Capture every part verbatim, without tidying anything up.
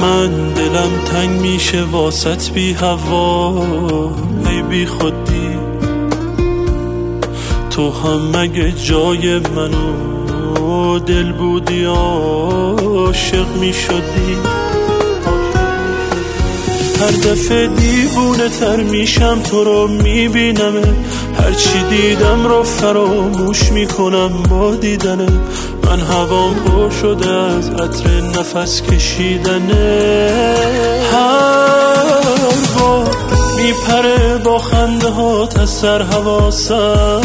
من دلم تنگ میشه واسط بی هوا، ای بی خودی تو هم مگه جای منو دل بودی عاشق میشدی. هر دفعه دیوونه تر میشم تو رو میبینمه، هرچی دیدم رو فراموش میکنم با دیدنه. من هوام پر شده از عطر نفس کشیدنه، هر بار میپره با خنده هات از سر حواسم.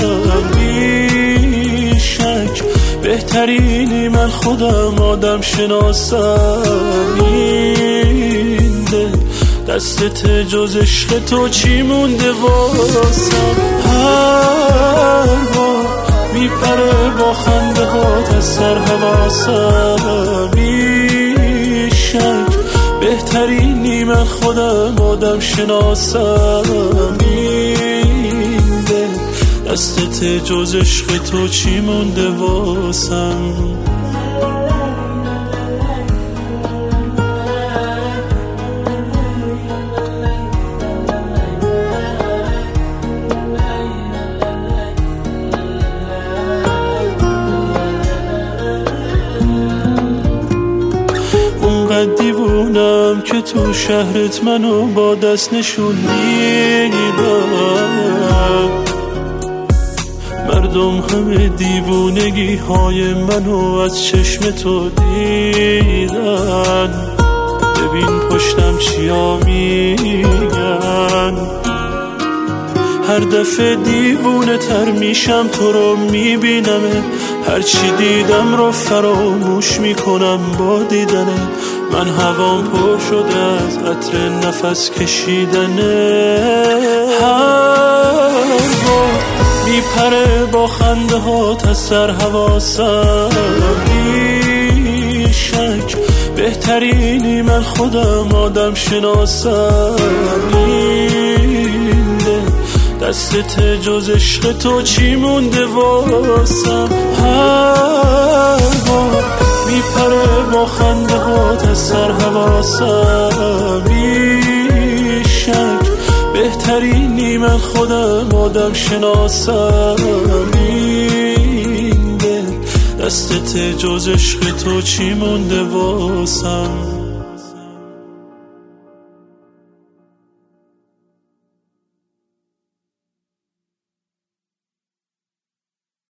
بی شک بهترینی من خودم آدم شناسم. این دل دستت جز عشق تو چی مونده واسم. هر بار میپره با خنده هات از سر حواسم. بی شک بهترینی من خودم آدم شناسم. این دل دستت جز عشق تو چی مونده واسم. دیوونم که تو شهرت منو با دست نشون میدم. مردم همه دیوونگی های منو از چشم تو دیدن. ببین پشتم چیا میگن. هر دفعه دیوونه تر میشم تو رو میبینمه، هرچی دیدم رو فراموش میکنم با دیدنه. من هوام پر شده از عطر نفس کشیدنه، هر بار میپره با خنده هات از سر حواسم. بی شک بهترینی من خودم آدم شناسم. این دل دستت جز عشق تو چی مونده واسم. هر بار میپره با خنده هات از سر حواسم. بی شک بهترینی من خودم آدم شناسم. این دل دستت جز عشق تو چی مونده واسم.